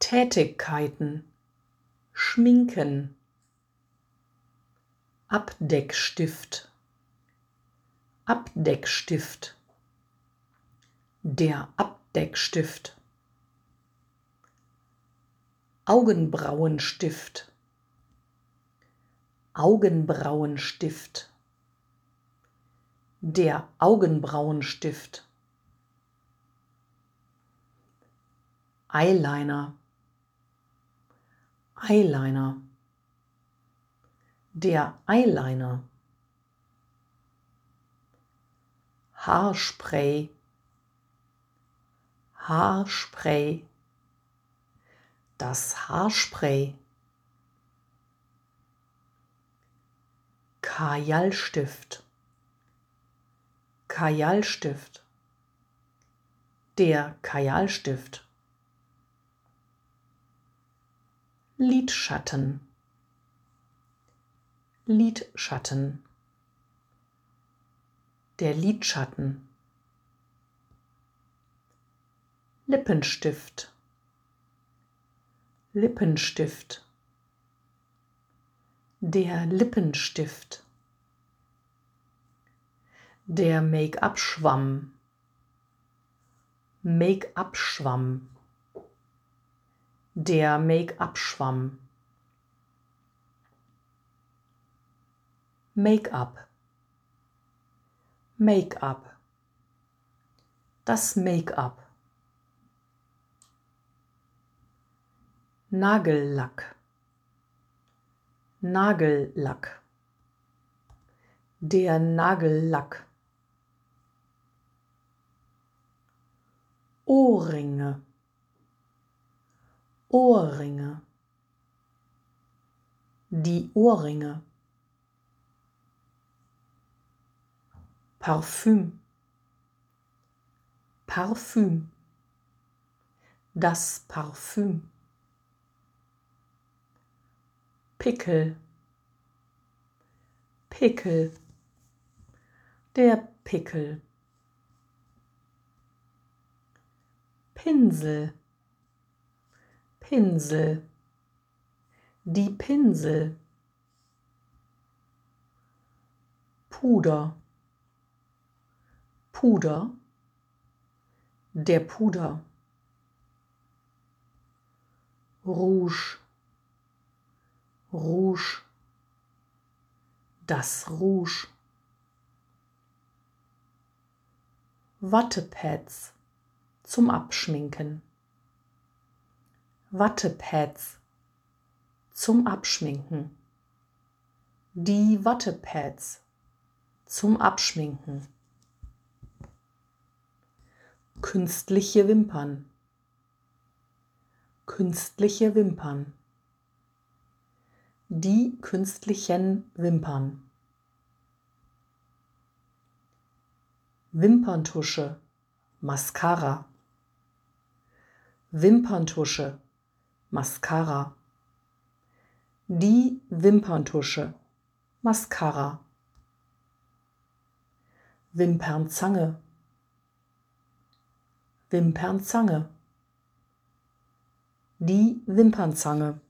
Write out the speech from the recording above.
Tätigkeiten, schminken, Abdeckstift, Abdeckstift, der Abdeckstift, Augenbrauenstift, Augenbrauenstift, der Augenbrauenstift, Eyeliner, Eyeliner, der Eyeliner, Haarspray, Haarspray, das Haarspray, Kajalstift, Kajalstift, der Kajalstift, Lidschatten, Lidschatten, der Lidschatten, Lippenstift, Lippenstift, der Lippenstift, der Make-up-Schwamm, Make-up-Schwamm, der Make-up-Schwamm, Make-up, Make-up, das Make-up, Nagellack, Nagellack, der Nagellack, Ohrringe, Ohrringe, die Ohrringe, Parfüm, Parfüm, das Parfüm, Pickel, Pickel, der Pickel, Pinsel, Pinsel, die Pinsel, Puder, Puder, der Puder, Rouge, Rouge, das Rouge, Wattepads zum Abschminken, Wattepads zum Abschminken, die Wattepads zum Abschminken, künstliche Wimpern, künstliche Wimpern, die künstlichen Wimpern, Wimperntusche, Mascara, Wimperntusche, Mascara, die Wimperntusche, Mascara, Wimpernzange, Wimpernzange, die Wimpernzange,